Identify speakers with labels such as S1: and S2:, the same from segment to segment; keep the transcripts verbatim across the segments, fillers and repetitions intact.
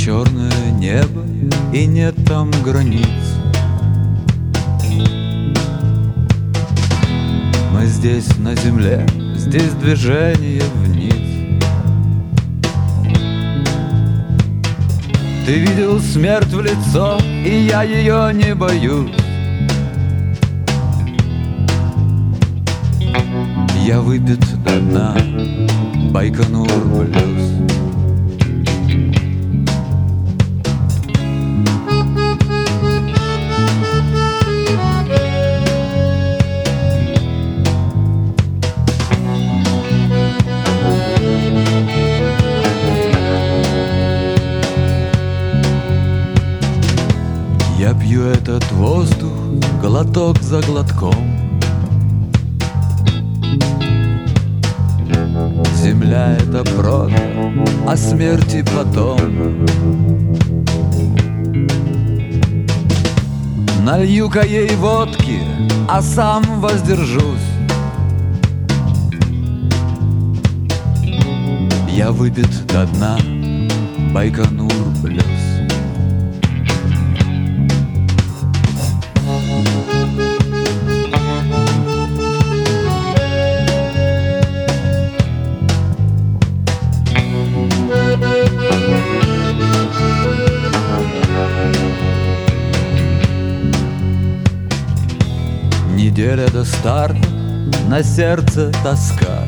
S1: черное небо, и нет там границ. Мы здесь на земле, здесь движение вниз. Ты видел смерть в лицо, и я ее не боюсь. Я выпит до дна, Байконур блюз. Я пью этот воздух глоток за глотком. Земля — это прока, а смерти потом. Налью-ка ей водки, а сам воздержусь. Я выпит до дна, Байконур блюз. Неделя до старта, на сердце тоска.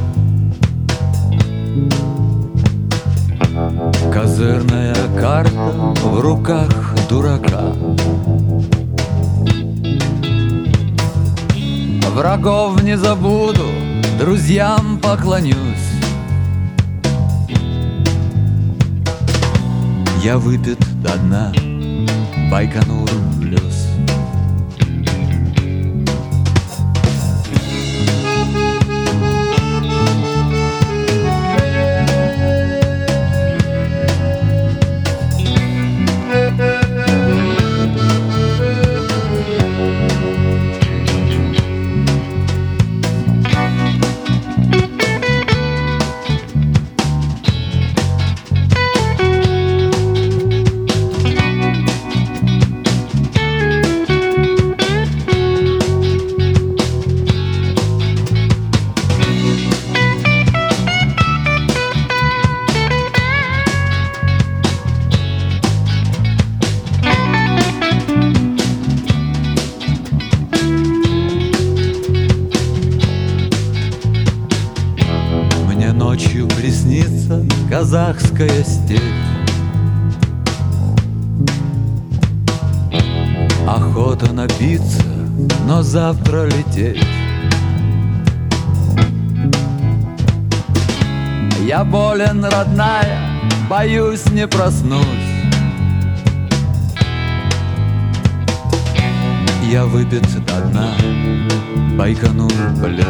S1: Козырная карта в руках дурака. Врагов не забуду, друзьям поклонюсь. Я выпит до дна, Байконур блюз. Ночью приснится казахская степь, охота напиться, но завтра лететь. Я болен, родная, боюсь, не проснусь. Я выпит до дна, Байконур блюз.